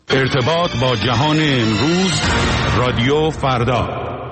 ارتباط با جهان امروز، رادیو فردا.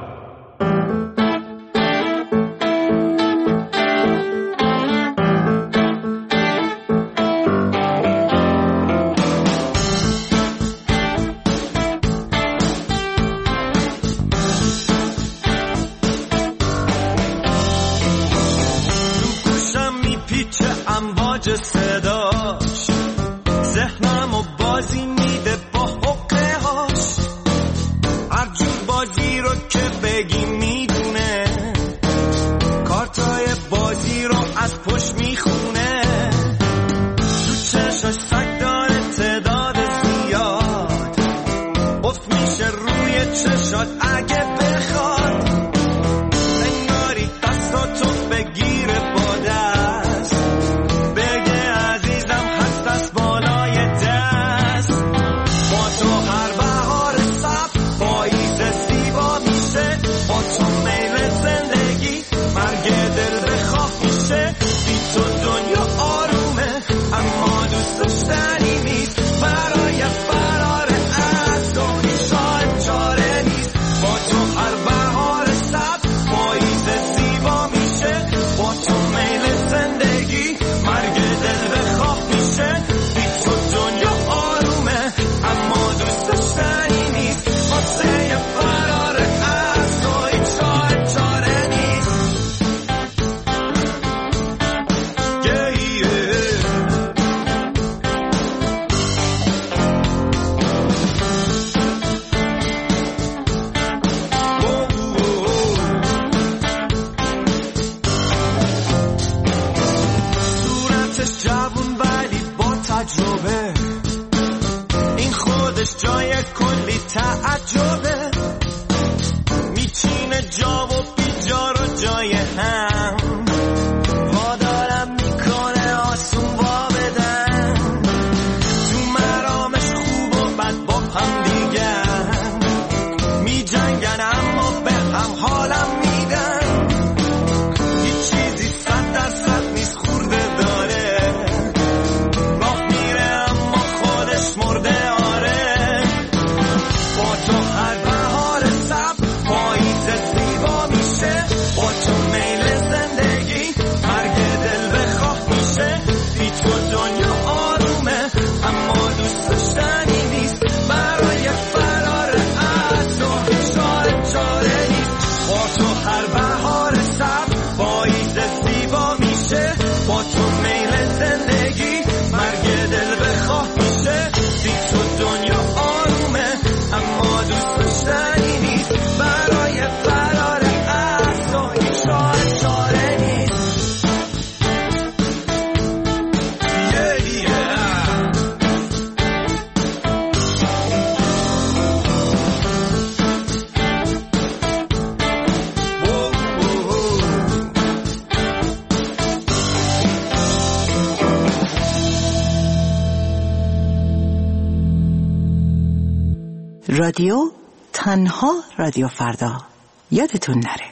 رادیو تنها رادیو فردا، یادتون نره.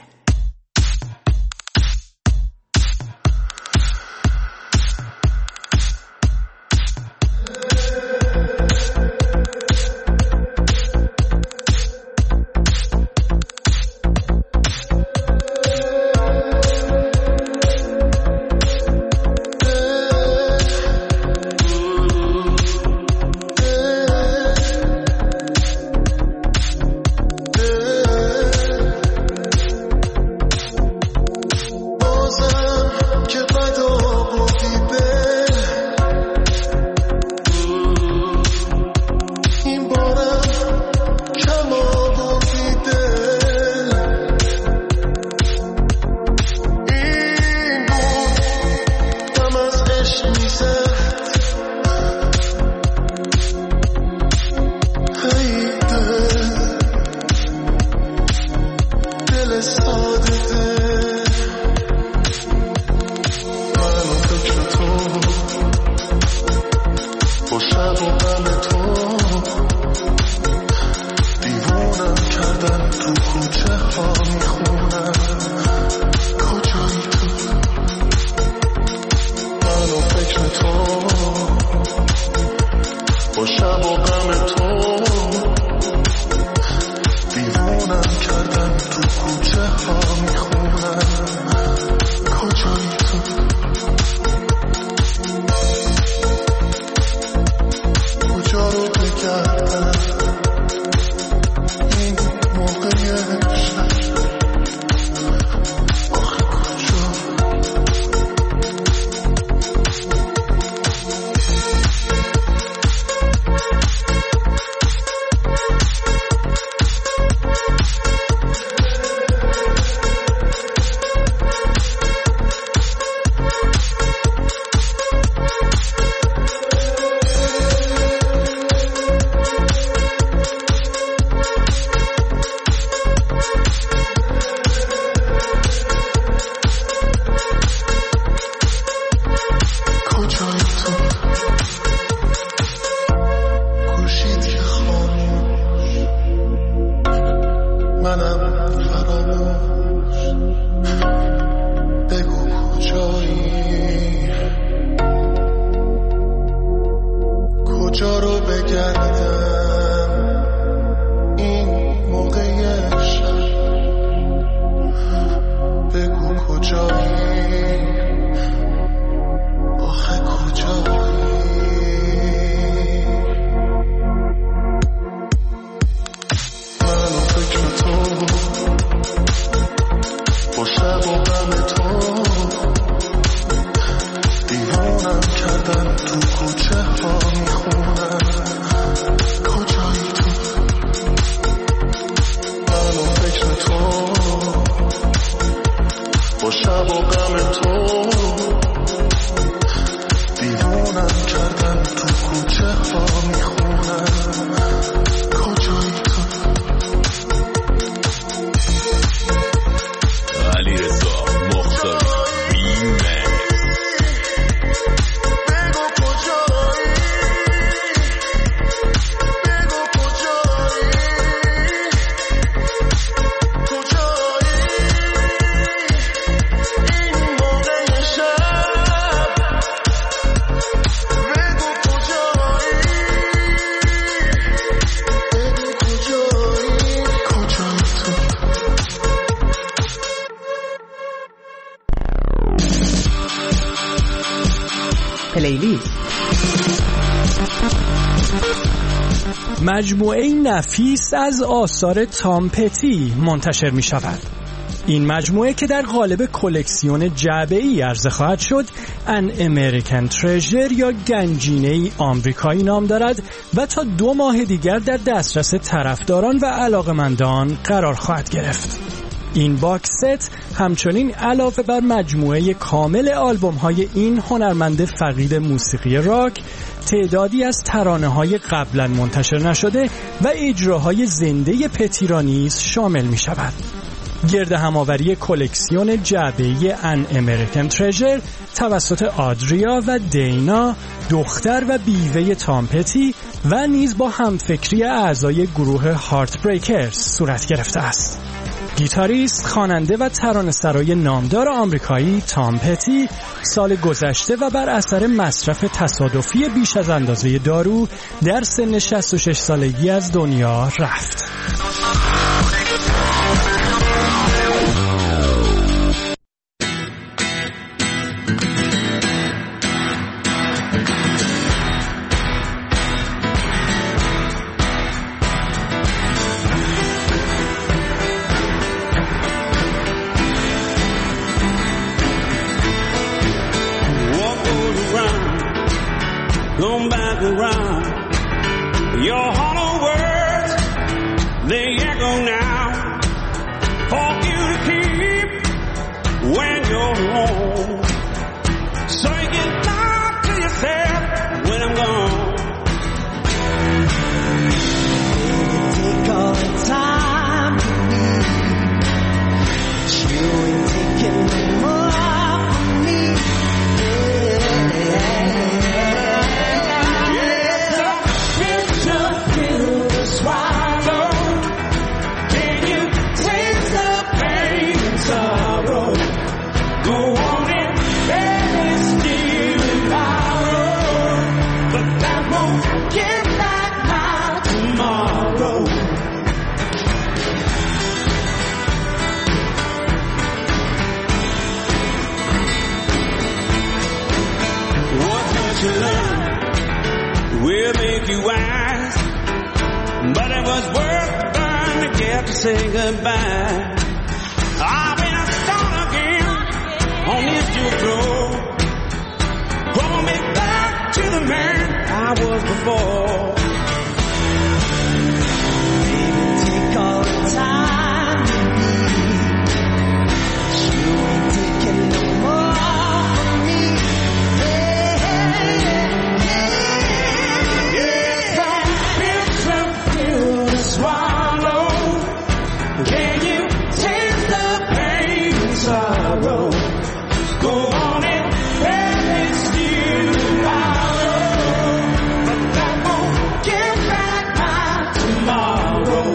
با شب و غم تو دیوونم کردن، تو کوچه ها میخونم کجایی تو، کجا رو بگردم این موقع شب، آخه کجا مجموعه نفیس از آثار تام پتی منتشر می شود. این مجموعه که در قالب کلکسیون جعبه‌ای عرضه خواهد شد An American Treasure یا گنجینه‌ای آمریکایی نام دارد و تا 2 ماه دیگر در دسترس طرفداران و علاقمندان قرار خواهد گرفت. این باکس ست همچنین علاوه بر مجموعه کامل آلبوم‌های این هنرمند فقید موسیقی راک، تعدادی از ترانه‌های قبلا منتشر نشده و اجراهای زنده پتی را نیز شامل می‌شود. گرد همآوری کلکسیون جعبه‌ای An American Treasure توسط آدریا و دینا، دختر و بیوه تام پتی و نیز با همفکری اعضای گروه هارت بریکرز صورت گرفته است. گیتاریست، خواننده و ترانه‌سرای نامدار آمریکایی تام پتی سال گذشته و بر اثر مصرف تصادفی بیش از اندازه دارو در سن 66 سالگی از دنیا رفت. Going back around your hollow words, they echo now for you to keep when you're home. So you can talk to yourself when I'm gone. Take all the time to be, you ain't taking no more from me. Yeah. will make you wise, but it was worth the burn to get to say goodbye. I've been start again on this juke road, pull me back to the man I was before. Baby, take all the time you need. You ain't taking no more from me. Yes, I'm built up to swallow. Can you taste the pain and sorrow? Go on and let you tomorrow, but that won't get back my tomorrow.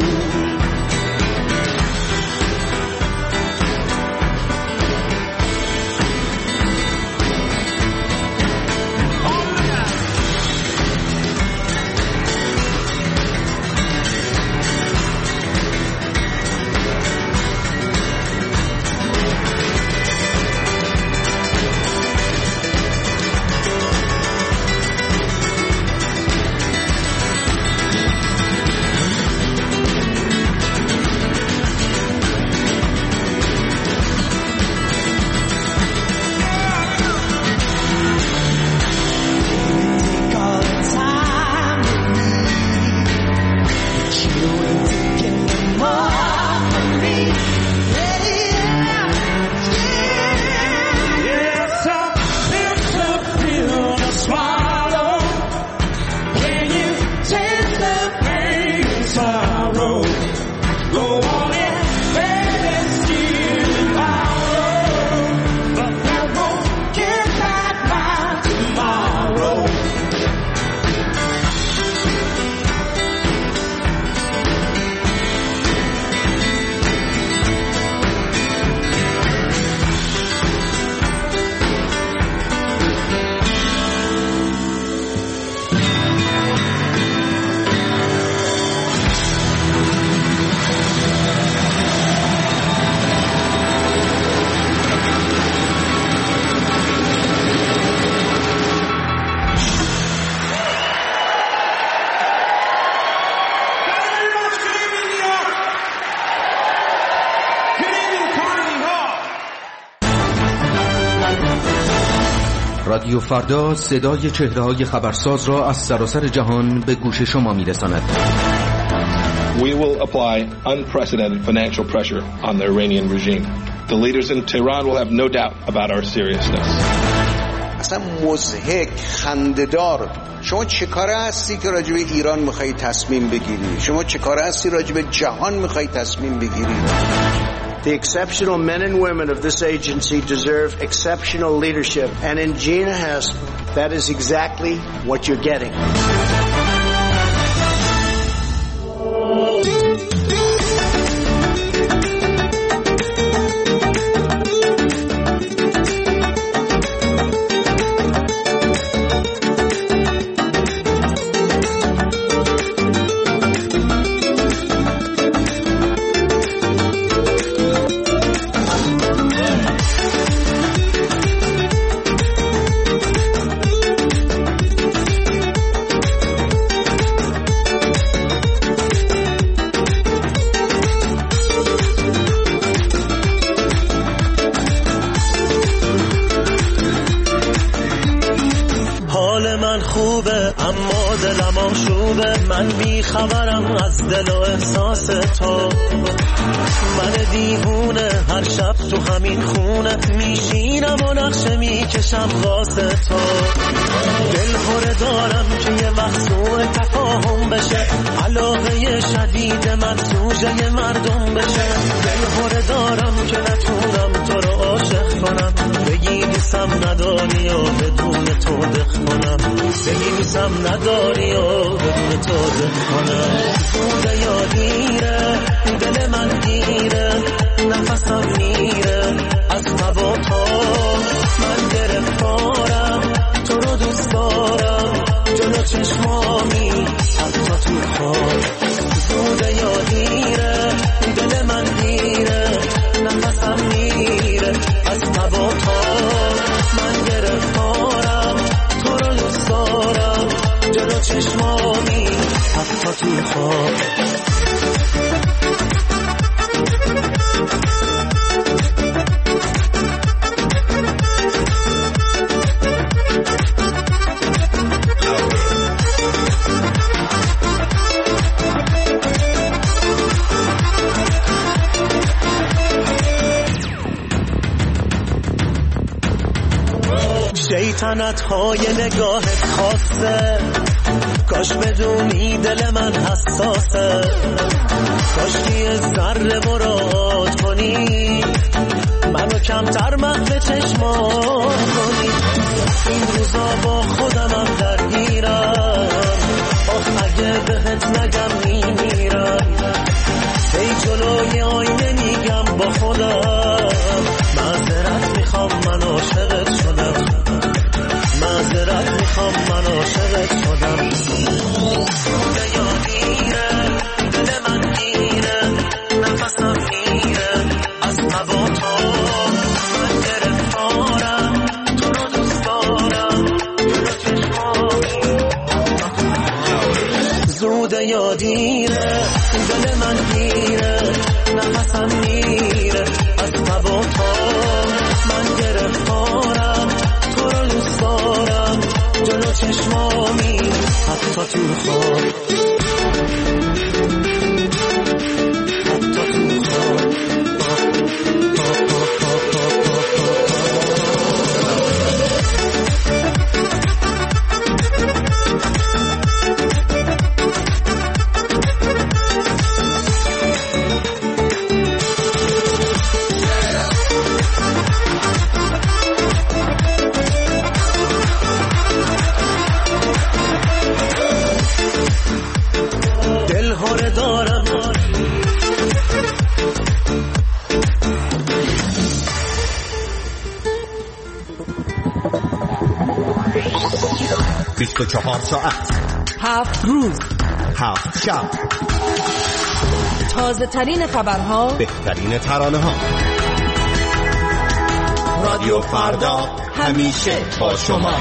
رادیو فردا صدای چهره‌های خبرساز را از سراسر جهان به گوش شما می‌رساند. We will apply unprecedented financial pressure on the Iranian regime. The leaders in Tehran will have no doubt about our seriousness. اصلا مضحک، خنده‌دار. شما چه کاره هستی که راجع به ایران می‌خوای تصمیم بگیری؟ شما چه کاره هستی راجع به جهان می‌خوای تصمیم بگیری؟ The exceptional men and women of this agency deserve exceptional leadership. And in Gina Haspel, that is exactly what you're getting. من بی خبرم از دل و احساس تو، من دیوونه هر شب تو همین خونه میشینم و نقشه میکشم واسه تو. دل خوره دارم که یه وقت تفاهم بشه، علاقه شدید من سوژه مردم بشه. دل خوره دارم که نتونم تو رو عاشق کنم، بگی نیستم نداری و بدون تو دخ کنم، بگی نیستم نداری و بدون تو دخ کنم. زوده یا دیره دل من گیره، نفسم میره از هوا تا من گرفتارم، تو رو دوست دارم جلو چشمامی حتی تو خواب. زوده یا دیره دل من گیره، نفسم میره از هوا تا من گرفتارم، تو رو دوست دارم جلو چشمامی چشمامی حتی تو خواب. شیطنت های نگاهت خاصه، کاش بدونی دل من حساسه، کاش یه ذره مراد کنی منو کمتر محو چشمان کنی. این روزا با خودمم درگیرم، آخ اگه بهت نگم میمیرم. هی جلوی آینه میگم با خودم معذرت میخوام من عاشقت شدم، معذرت میخوام من عاشقت شدم. یادیره دل من گیره، نفسم میره از هوا تو، من گرفتارم تو رو دوست دارم، جلو چشمامی زود یادیره دل من گیره، نفسم میره از هوا تو، من گرفتارم تو رو دوست دارم، جلو چشمامی حتی تو خواب، حتی تو خواب. بیست و 24 ساعت 7 روز 7 شب، تازه ترین خبرها، بهترین ترانه ها. رادیو فردا همیشه با شما.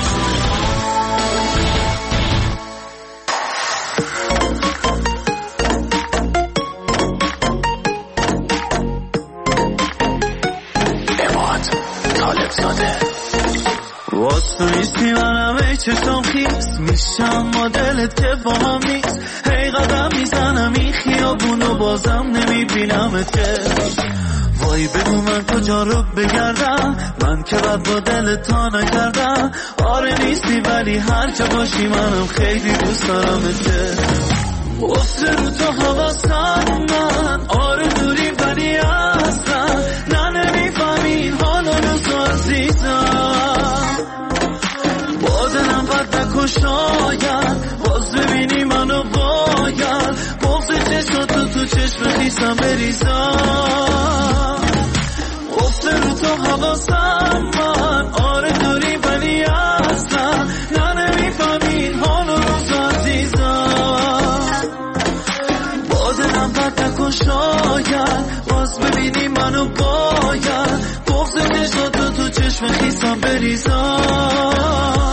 واسطویستی منم ای چشم خیس میشم ما دلت که با هم نیست. هی قدم میزنم این خیابونو بازم نمیبینمت که. وای بگو من کجا رو بگردم، من که بد با دلت تا نکردم. آره نیستی ولی هر جا باشی منم خیلی دوست دارمت که. افته رو تو حواسم من، آره دوری ولی اصلا نه نمیفهمی حالا روزو عزیزم. با دلم بد نکن شاید باز ببینی منو باید بغض چشماتو تو چشم خیسم بریزم. افته رو تو حواسم من، آره دوری ولی اصلا نه نمیفهمی حالا روزو عزیزم. با دلم بد نکن شاید باز ببینی منو باید بغض چشماتو تو چشم خیسم بریزم.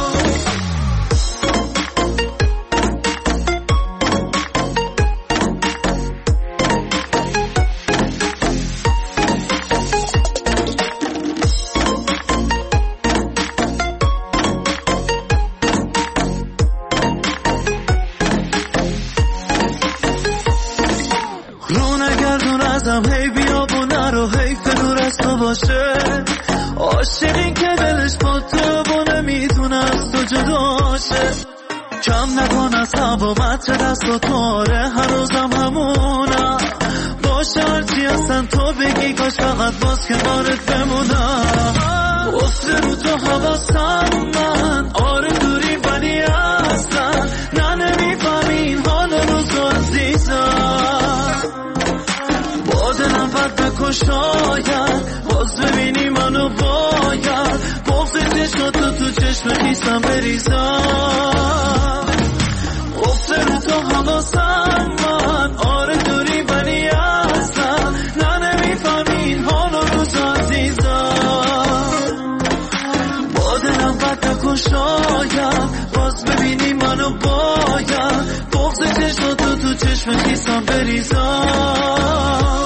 هی بیا و نرو حیف دور از تو باشه. عاشقی که دلش با تو و نمیتونه از تو جداشه. کم نکن از هوا متر دست و تاره هر روزم همونم باشه. هرچی هستن تو بگی کاش فقط باز کنارت بمونم. افته رو تو حواسم من، آره دوری ولی اصلا نه نمیفهمین حال روزو عزیزم. با دلم بد نکن شاید باز ببینی منو باید بغض چشماتو تو چشم خیسم بریزم. افته رو تو حواسم من، آره دوری ولی اصلا نه نمیفهمین حال روزو عزیزم. با دلم بد نکن شاید باز ببینی منو باید چشم خیسم بریزم.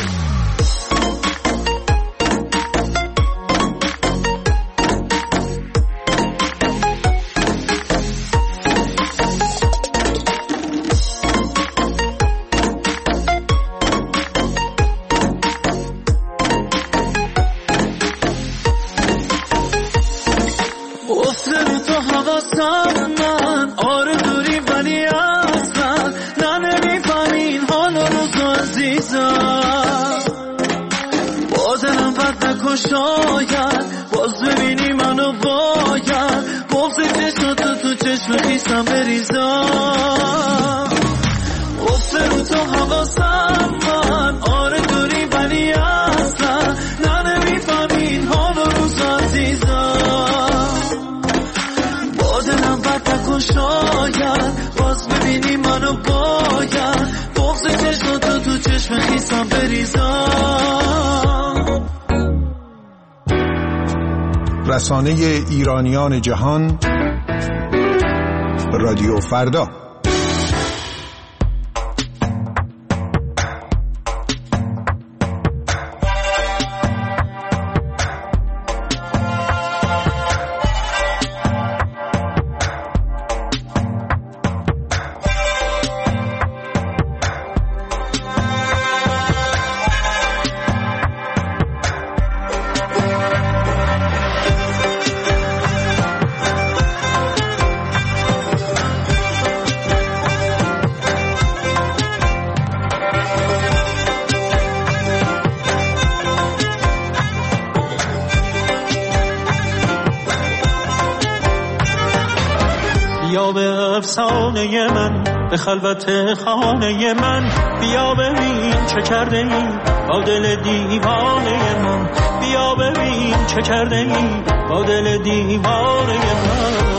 شاید باز ببینی منو باید بغض چشماتو تو چشم خیسم بریزم. افته رو تو حواسم من آره دوری ولی اصلا نه نمیفهمین حال و روز عزیزم. با دلم بد نکن شاید باز ببینی منو باید بغض چشماتو تو چشم خیسم بریزم. رسانه ایرانیان جهان رادیو فردا. بیا به افسانه من، به خلوت خانه من، بیا ببین چه کرده ای با دل دیوانه من، بیا ببین چه کرده ای با دل دیوانه من.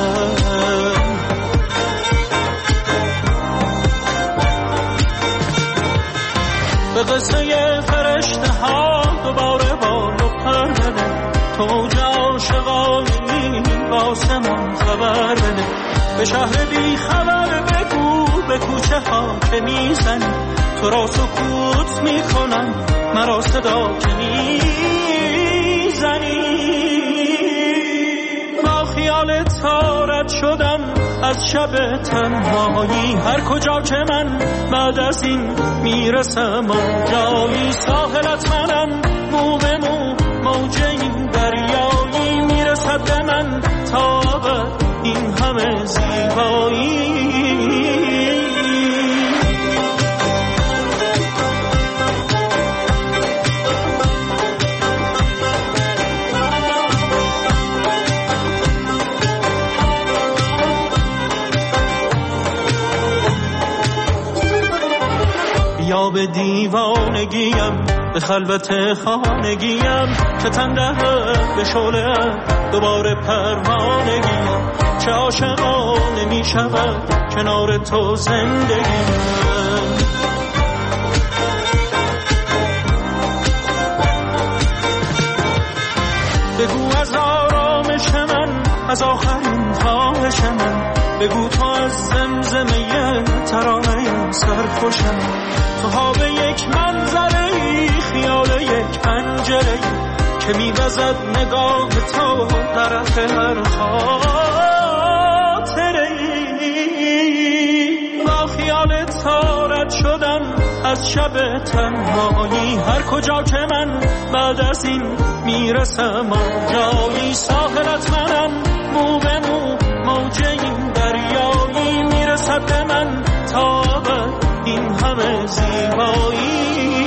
به قصه فرشته ها دوباره بال و پر بده، تو جا عاشقانی واسه من خبر بده. به شهر بی خبر بگو به کوچه ها که میزنی، تو را سکوت میکنم مرا صدا که میزنی. با خیال تارت شدم از شب تنهایی، هر کجا که من بعد از این میرسم آنجایی. ساحلت منم مو به مو موج این دریایی، میرسد به من تا این همه زیبایی. یا به دیوانگیم، به خلوت خانگیم، که تنده به شعله دوباره پروانگیم. چه عاشقانه می شود کنار تو زندگیم. بگو از آرامش من، از آخرین خواهش من، بگو تو از زمزمه ترانه سرخوشم. تو ها به یک منظره، خیال یک پنجره که می‌وزد نگاه تو طرف هر خاطره. با خیال تارت شدم از شب تنهایی، هر کجا که من بعد از این میرسم آنجایی. ساحلت منم مو به مو موج این دریایی، میرسد به من تا این همه زیبایی.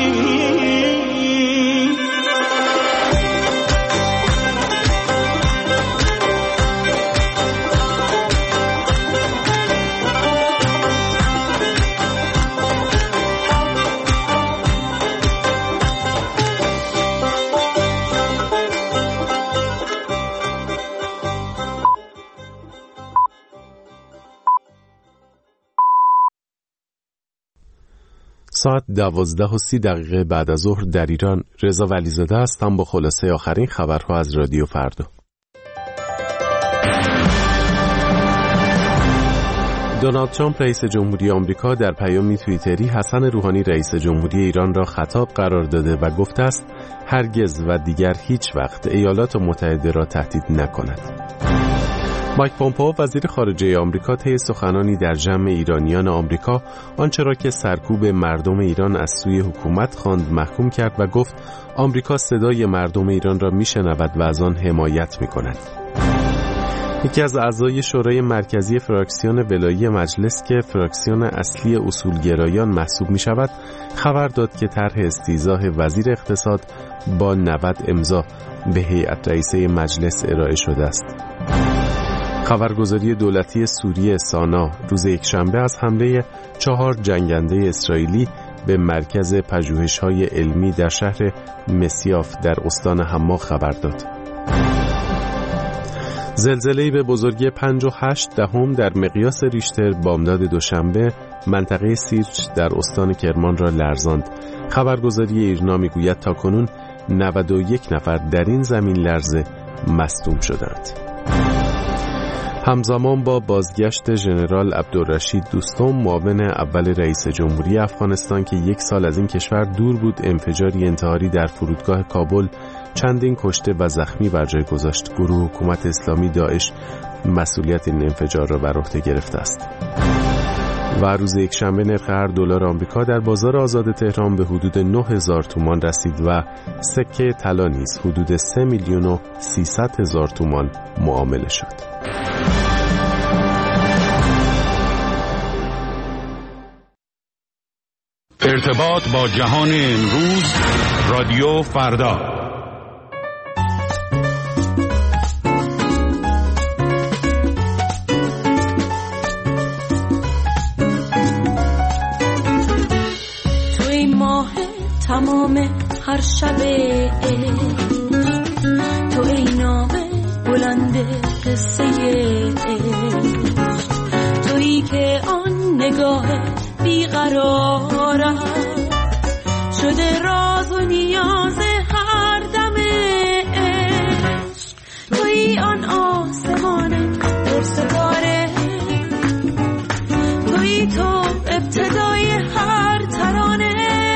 ساعت 12:30 بعد از ظهر در ایران. رضا ولیزاده هستم با خلاصه آخرین خبرها از رادیو فردا. دونالد ترامپ رئیس جمهوری آمریکا در پیامی توییتری حسن روحانی رئیس جمهوری ایران را خطاب قرار داده و گفته است هرگز و دیگر هیچ وقت ایالات متحده را تهدید نکند. مایک پومپئو وزیر خارجه آمریکا طی سخنانی در جمع ایرانیان آمریکا آنچه را که سرکوب مردم ایران از سوی حکومت خواند محکوم کرد و گفت آمریکا صدای مردم ایران را میشنود و از آن حمایت میکند. یکی از اعضای شورای مرکزی فراکسیون ولایی مجلس که فراکسیون اصلی اصولگرایان محسوب می شود خبر داد که طرح استیضاح وزیر اقتصاد با 90 امضا به هیئت رئیسه مجلس ارائه شده است. خبرگزاری دولتی سوریه سانا روز یکشنبه از حمله 4 جنگنده اسرائیلی به مرکز پژوهش‌های علمی در شهر مسیاف در استان حما خبر داد. زلزله‌ای به بزرگی 5.8 در مقیاس ریشتر بامداد دوشنبه منطقه سیرج در استان کرمان را لرزاند. خبرگزاری ایرنا میگوید تاکنون 91 نفر در این زمین لرزه مصدوم شدند. همزمان با بازگشت ژنرال عبدالرشید دوستم معاون اول رئیس جمهوری افغانستان که 1 سال از این کشور دور بود انفجاری انتحاری در فرودگاه کابل چندین کشته و زخمی بر جای گذاشت، گروه حکومت اسلامی داعش مسئولیت این انفجار را بر عهده گرفته است. و روز یکشنبه نرخ هر دلار آمریکا در بازار آزاد تهران به حدود 9000 تومان رسید و سکه طلا نیز حدود 3,300,000 تومان معامله شد. ارتباط با جهان امروز، رادیو فردا. توی ماه تمام هر شبه، تو ای نامه بلند قصه تویی که آن نگاه بیقرارم شده راز و نیاز هر دم عشق، تویی آن آسمان پر ستاره، تویی تو ابتدای هر ترانه،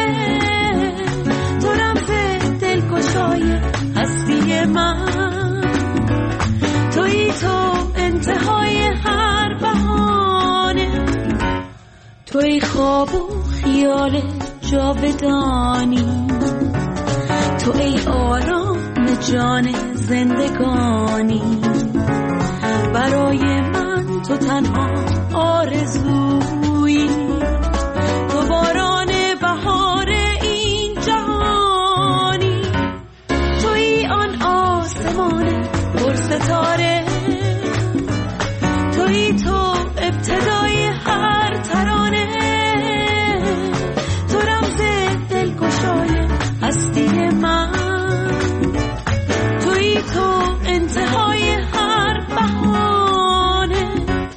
تو رمز دلگشای هستی من، تویی تو انتهای هر بهانه، توی خواب و خیال جاودانی، تو ای آرام جان زندگانی، برای من تو تنها آرزویی، تو باران بهار این جهانی، توی آن آسمان پر ستاره، توی تو ابتدای هر ترانه، تو رمز دلگشای هستی من، توی تو انتهای هر بهانه.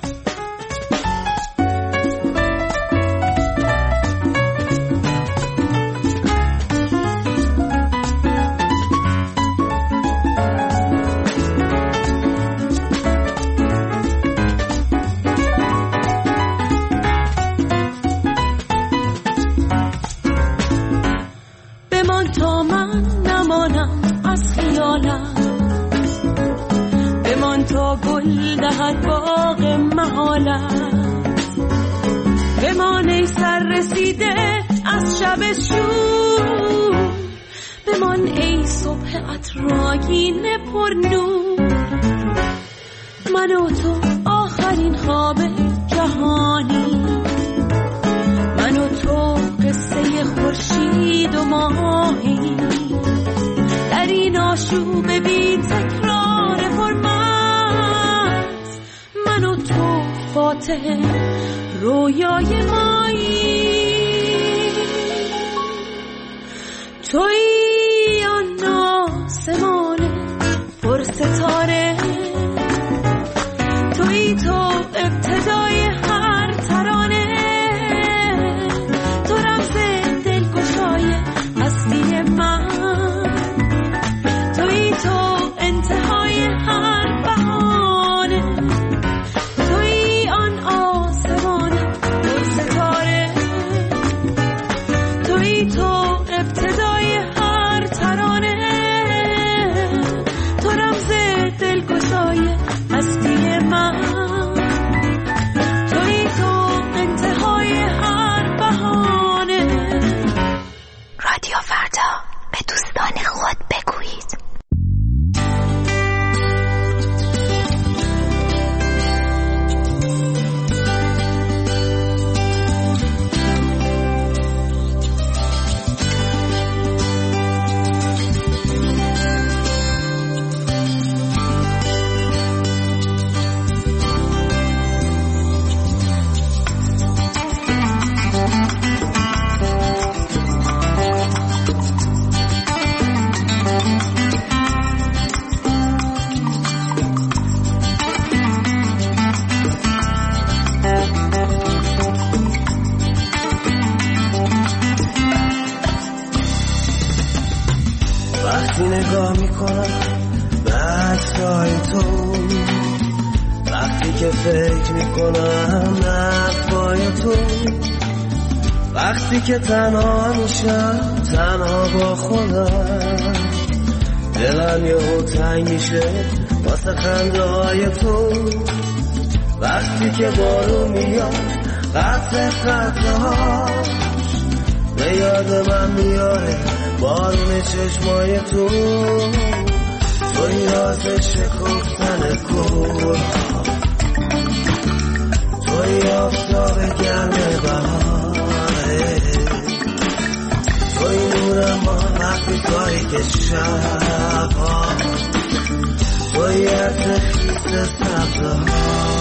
دهد باغ محالت، بمان ای سر رسیده از شب شور، بمان ای صبح عطرآگین پر نور، من و تو آخرین خواب جهانی، من و تو قصه خورشید و ماهی، در این آشوب بی تکرار فرمان، من و تو فاتح رویای مایی، تویی آن آسمان پر ستاره، تویی تو ابتدای هر ترانه، تو رمز دلگشای هستی من، تویی تو انتهای هر بهانه، تویی آن آسمان وقتی نگاه میکنم به عکسای تو، وقتی که فکر میکنم به حرفای تو، وقتی که تنها میشم تنها با خودم، دلم یهو تنگ میشه واسه خنده های تو، وقتی که بارون میاد قطره هاش به یاد من میاره بارون چشمای تو، توی راز شکفتن گل‌ها، توی آفتاب گرم بهاره، توی نور ما وقتی تاریک شب‌ها، توی عطر خیس سبزه‌ها.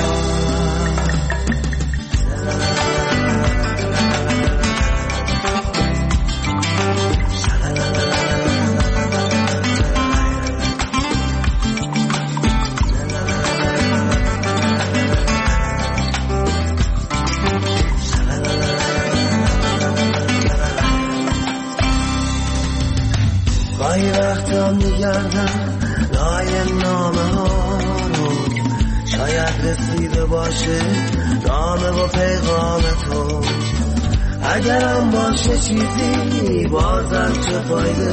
گاهی وقتا میگردم لای نامه ها رو، شاید رسیده باشه نامه و پیغام تو، اگرم باشه چیزی بازم چه فایده،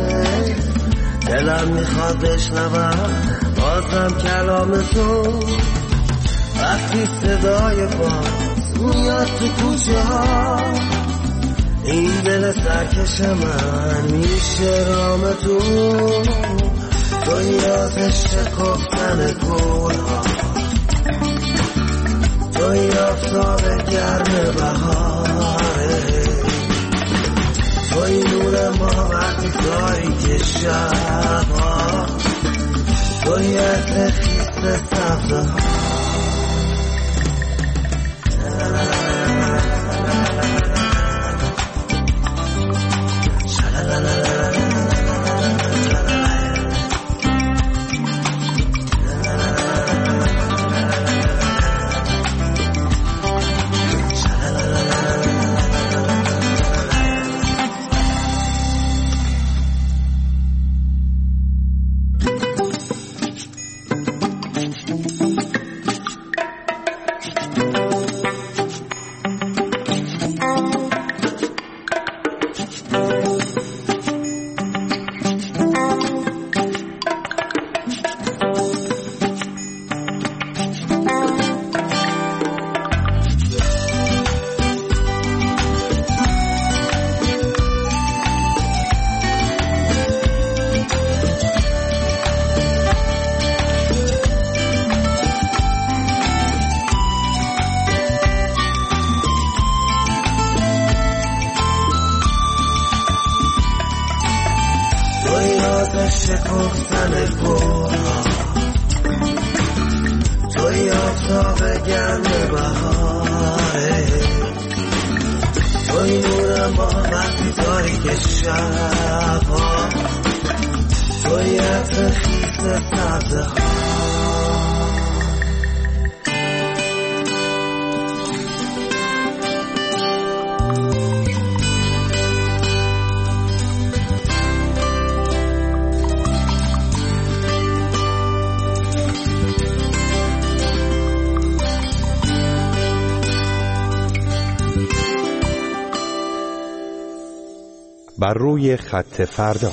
دلم میخواد بشنوم بازم کلام تو، وقتی صدای باز میاد تو کوچه ها، این دل سرکش من میشه رام تو، توی راز شکفتن گل‌ها، توی آفتاب گرم بهاره، توی نور ما وقتی تاریک شب‌ها، توی عطر خیس سبزه‌ها. شکفتن گل‌ها، توی آفتاب گرم بهاره، توی نور ما وقتی تاریک شب‌ها، توی عطر خیس سبزه‌ها. بر روی خط فردا.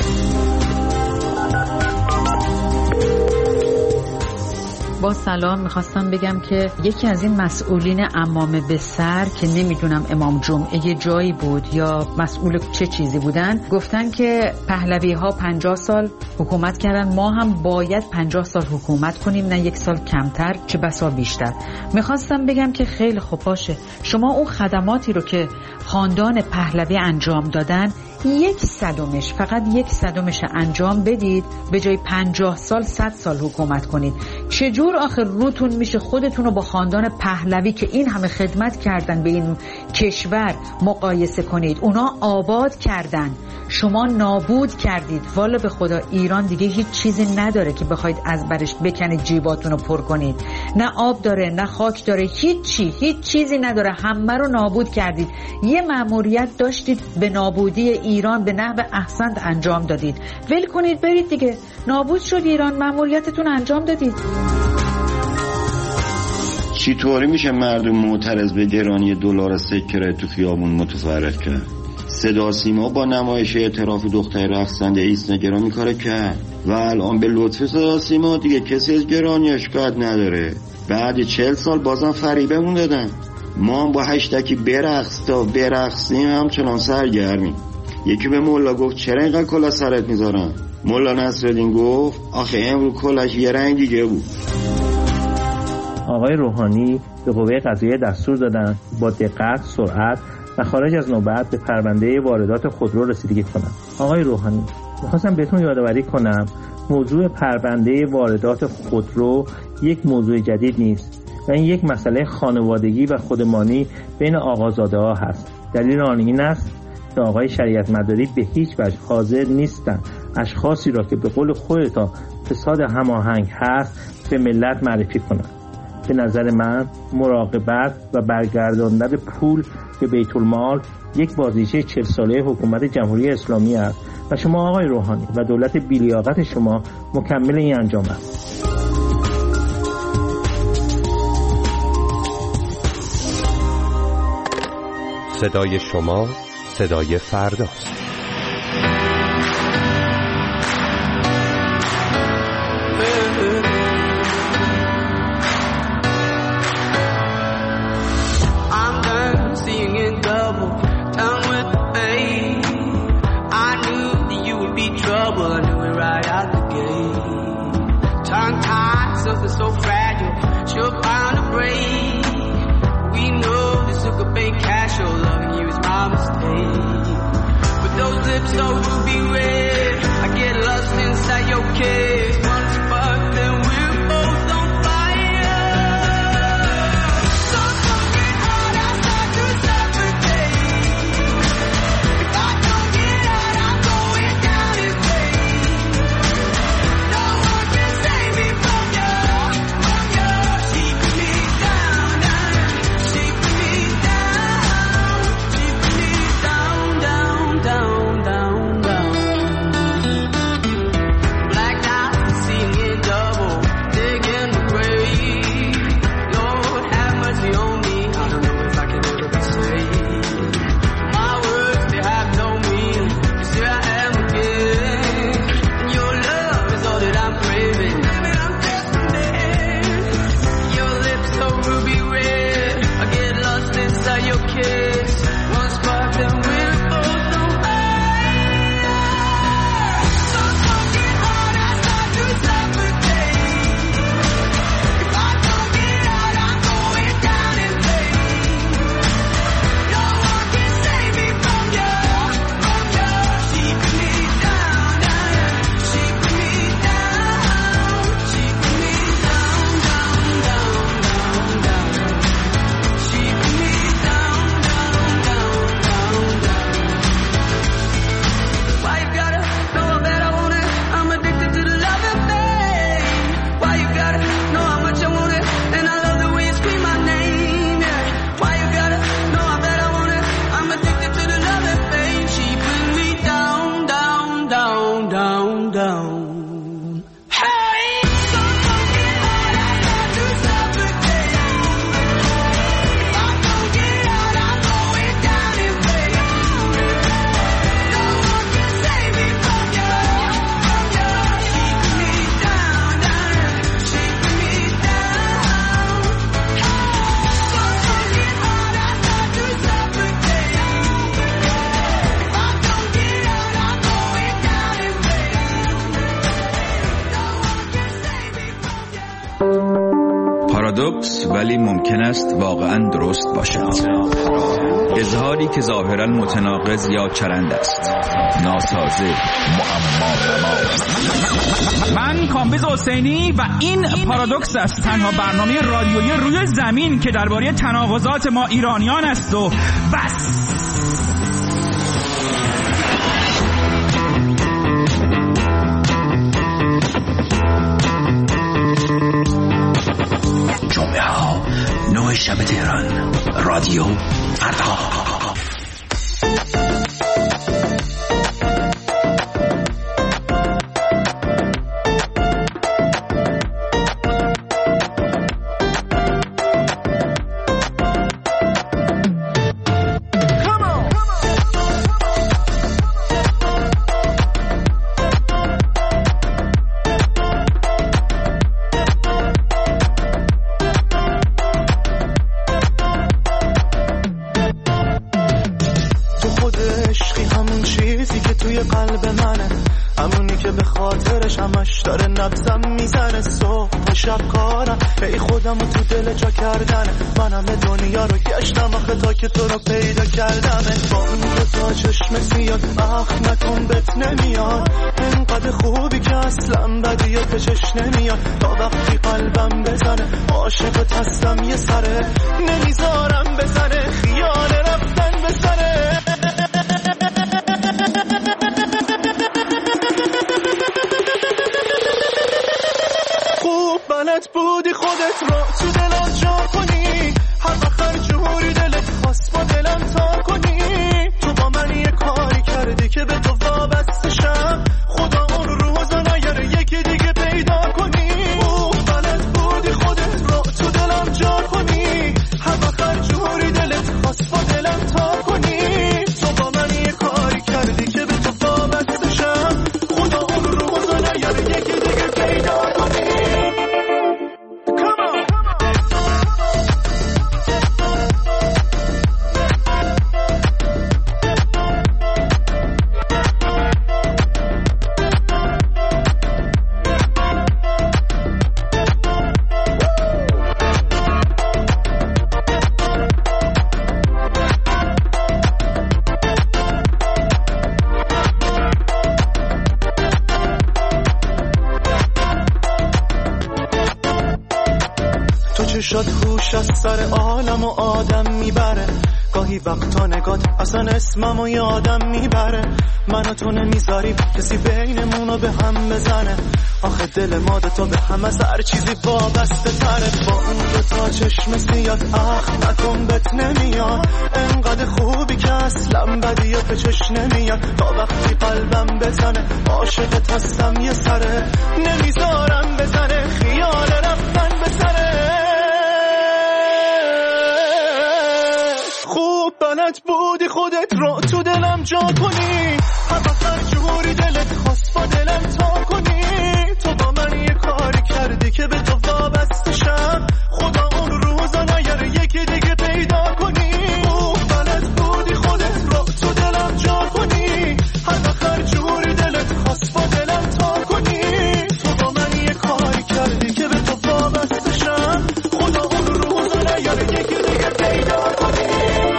با سلام، میخواستم بگم که یکی از این مسئولین عمامه به سر که نمیدونم امام جمعه یه جایی بود یا مسئول چه چیزی بودن، گفتن که پهلوی ها 50 سال حکومت کردن، ما هم باید 50 سال حکومت کنیم، نه یک سال کمتر چه بسا بیشتر. میخواستم بگم که خیلی خوب باشه، شما اون خدماتی رو که خاندان پهلوی انجام دادن 1/100 فقط 1/100 انجام بدید، به جای 50 سال 100 سال حکومت کنید. چجور آخر روتون میشه خودتون رو با خاندان پهلوی که این همه خدمت کردن به این کشور مقایسه کنید؟ اونا آباد کردن، شما نابود کردید. والا به خدا ایران دیگه هیچ چیزی نداره که بخواید از برش بکنید جیباتون رو پر کنید. نه آب داره، نه خاک داره، هیچ چیزی نداره. همه رو نابود کردید. یه مأموریت داشتید، به نابودی ایران به نحو احسن انجام دادید. ول کنید برید دیگه. نابود شد ایران، مأموریتتون انجام دادید. چطوری میشه مردم معترض به گرانی دلار سکه را تو خیابون متفرق کرد؟ صدا سیما با نمایش اعتراف دختر رقصنده ایسنا گرامی کار کرد و الان به لطف صدا سیما دیگه کسی از گرانی شکایت نداره. بعد 40 سال بازم فریبمون دادن. ما هم با هشتکی برقص تا برقصیم همچنان سرگرمیم. یکی به مولا گفت چرا اینقدر کلا سرت میذارن؟ مولا نصرالدین گفت آخه امروز کلاش یه رنگ دیگه بود. آقای روحانی به قوه قضاییه دستور دادن با دقت، سرعت و خارج از نوبت به پرونده واردات خودرو رسیدگی کنم. آقای روحانی، می‌خواستم بهتون یادآوری کنم موضوع پرونده واردات خودرو یک موضوع جدید نیست و این یک مسئله خانوادگی و خودمانی بین آقازاده‌ها هست. دلیل آن این است که آقای شریعت مداری به هیچ وجه حاضر نیستند اشخاصی را که به قول خودتان فساد هماهنگ هست به ملت معرفی کنند. به نظر من مراقبت و برگرداندن پول به بیت المال یک بازیچه 40 ساله حکومت جمهوری اسلامی است و شما آقای روحانی و دولت بی‌لیاقت شما مکمل این انجام است. صدای شما صدای فرداست. پارادوکس ولی ممکن است واقعا درست باشد. اظهاری که ظاهرا متناقض یا چرند است، ناسازه، معما. من کامبیز حسینی و این پارادوکس است، تنها برنامه رادیویی روی زمین که درباره تناقضات ما ایرانیان است و بس. رادیو فردا. که تو رو پیدا کردم با اون تا چشم سیاد نکن بهت نمیاد انقدر خوبی که اصلا بدی و پشش نمیاد تا وقتی قلبم بزنه عاشقت هستم یه سره نمیذارم بزنه خیال رفتن به سره خوب بلد بودی خودت رو تو دلم جا کنی هر وقت جوری دلت خواست با دلم تا کنی تو با من یه کاری کردی که به تو وابسته شم خدا اون روزا نیاره یکی دیگه پیدا کنی بلد بودی خودت رو تو دلم جا کنی هر وقت جوری دلت خواست با دلم تا کنی تو با من یه کاری کردی که به تو وابسته شم خدا اون روزا نیاره یکی دیگه پیدا کنی. شد هوش از سر عالم و آدم میبره گاهی وقتا نگات اصلا اسممو یادم میبره من و تو نمیذاریم کسی بینمونو به هم بزنه آخه دل ما تو به هم از هر چیزی وابسته تره با اون تا چشم سیاد نکن بهت نمیاد انقدر خوبی که اصلا بدی و پچش نمیاد تا وقتی قلبم بزنه عاشقت هستم یه سره نمیذارم بزنه خیال رفتن به سره بلد بودی خودت رو تو دلم جا کنی هر وقت جوری دلت خواست با دلم تا کنی تو با من یه کاری کردی که به تو وابسته شم خدا اون روزا نیاره یکی دیگه پیدا کنی بلد بودی خودت رو تو دلم جا کنی هر وقت جوری دلت خواست با دلم تا کنی تو با من یه کاری کردی که به تو وابسته شم خدا اون روزا نیاره یکی دیگه پیدا کنی.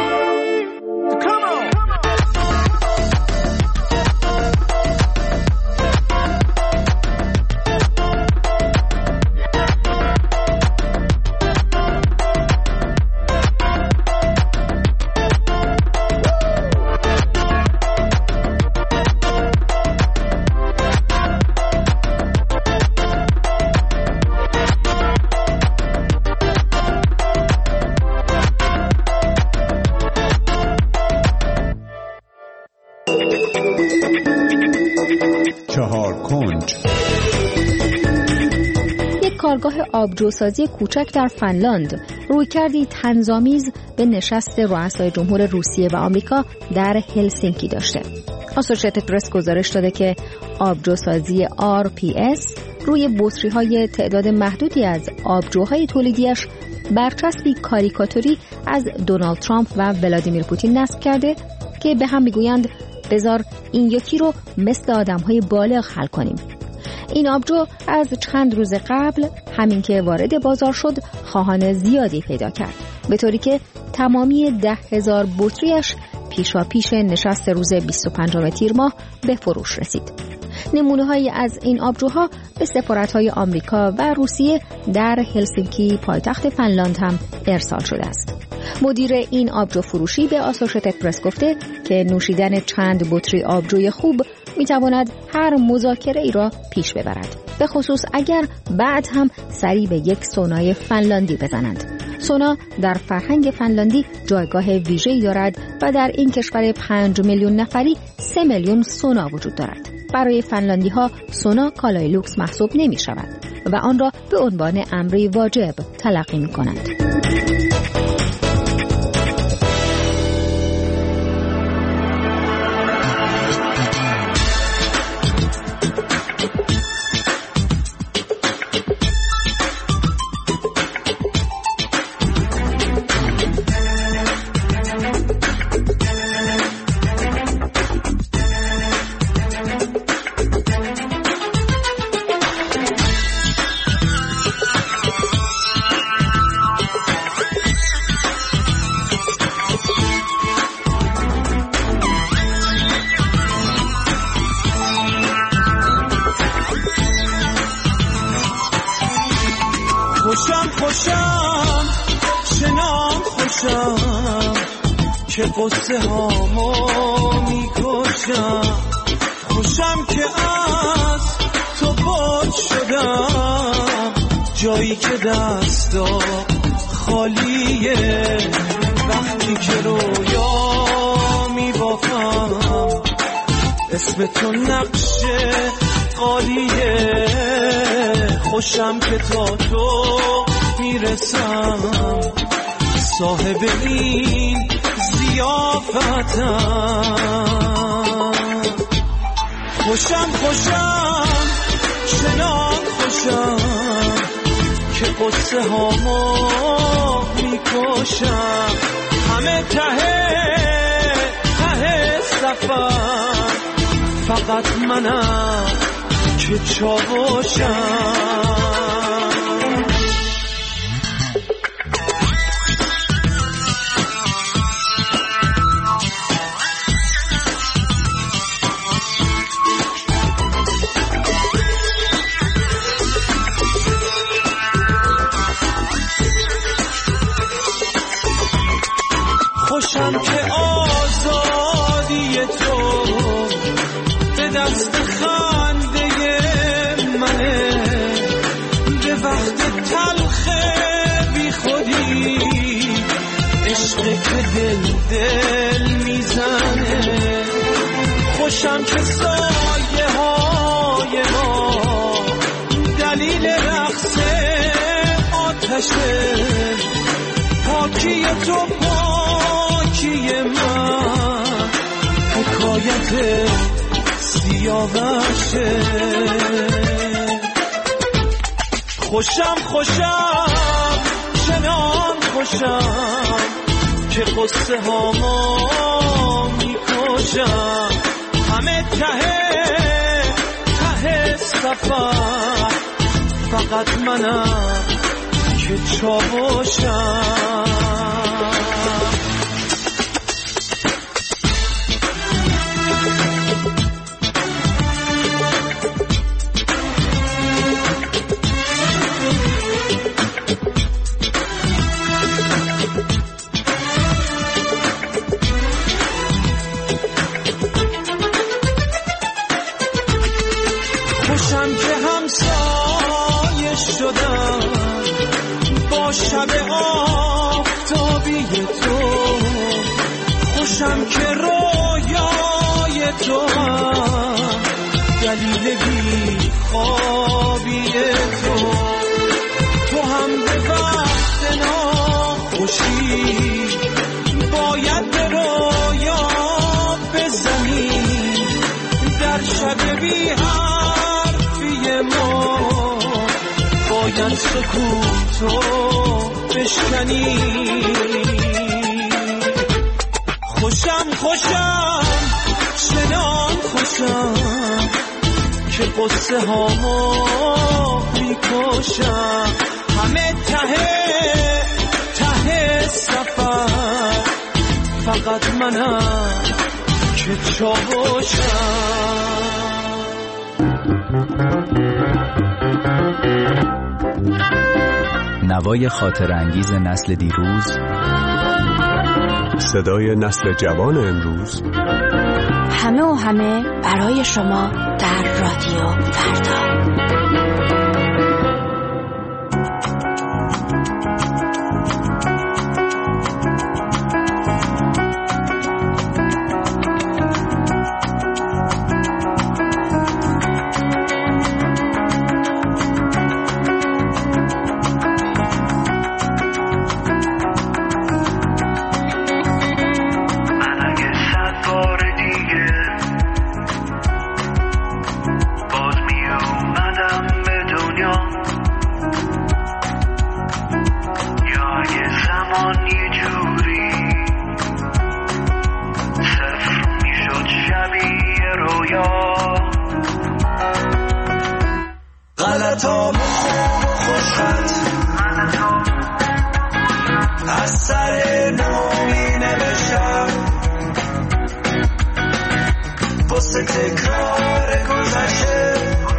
کارگاه آبجوسازی کوچک در فنلاند رویکردی طنزآمیز به نشست رؤسای جمهور روسیه و آمریکا در هلسینکی داشته. آسوشیتد پرس گزارش داده که آبجوسازی RPS روی بطری‌های تعداد محدودی از آبجوهای تولیدیش برچسبی کاریکاتوری از دونالد ترامپ و ولادیمیر پوتین نصب کرده که به هم میگویند بذار این یکی رو مثل آدم‌های بالغ حل کنیم. این آبجو از چند روز قبل همین که وارد بازار شد خواهان زیادی پیدا کرد، به طوری که تمامی 10,000 بطریش پیشاپیش نشست روز 25 تیر ماه به فروش رسید. نمونه‌هایی از این آبجوها به سفارت‌های آمریکا و روسیه در هلسینکی پایتخت فنلاند هم ارسال شده است. مدیر این آبجو فروشی به آسوشیتد پرس گفته که نوشیدن چند بطری آبجوی خوب میتواند هر مذاکره ای را پیش ببرد، به خصوص اگر بعد هم سری به یک سونای فنلاندی بزنند. سونا در فرهنگ فنلاندی جایگاه ویژه‌ای دارد و در این کشور 5 میلیون نفری 3 میلیون سونا وجود دارد. برای فنلاندی‌ها سونا کالای لوکس محسوب نمی‌شود و آن را به عنوان امری واجب تلقی می‌کنند. خوشم چنان خوشم که قصه هامو میکشم، خوشم که از تو بود شدم، جایی که دستا خالیه، وقتی که رویا میبافم اسم تو نقشه قالیه، خوشم که تا تو میرسم، صاحب این ضیافتم. خوشم چنان خوشم که قصه هامو میکشم، همه ته سفر فقط منم که چاوشم. خوشم که آزادی تو به دست خنده منه، به وقت تلخ بی خودی عشق که دل میزنه. خوشم که سایه های ما دلیل رقص آتشه، پاکی تو پاکی من حکایت سیاوشه. خوشم چنان خوشم که قصه هامو میکشم، همه ته سفر فقط منم که چاوشم. خوشم که همسایه شدم با شب آفتابی تو، خوشم که رویای تو هم دلیل بی خوابی تو هم به وقت ناخوشی باید به رویا بزنی، در شب بی حرفی ما باید سکوتو بشکنی. خوشم چنان خوشم که قصه هامو میکشم، همه ته سفر فقط منم که چاوشم. نوای خاطر انگیز نسل دیروز، صدای نسل جوان امروز، همه برای شما در رادیو فردا. واسه تکرار گذشته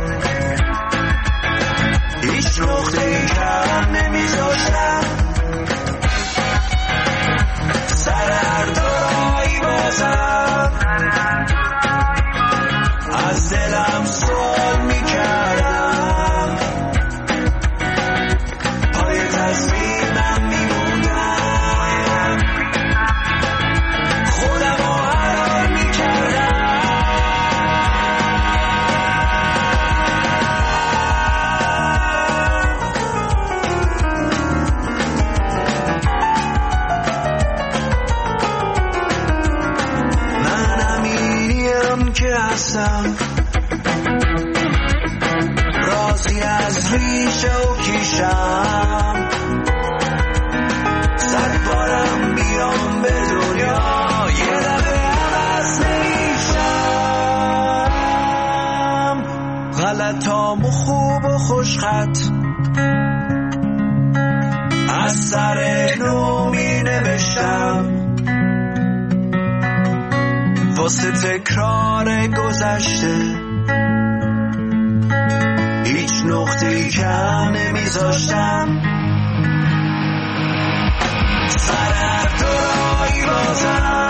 هیچ نقطه‌ای کم نمیذاشتم سر هر دورایی بازم از دلم سوال میکردم پای تصمیمم میموندم خودم رو حرار میکردم من امینیم که هستم راضی از ریشه و کیشم صد بارم بیام به دنیا یه دفعه عوض نمیشم غلطام و خوب و خوشخط از سر نو می نوشتم واسه تکرار گذشته هیچ نقطه‌ای کم نمیذاشتم سر هر دورایی بازم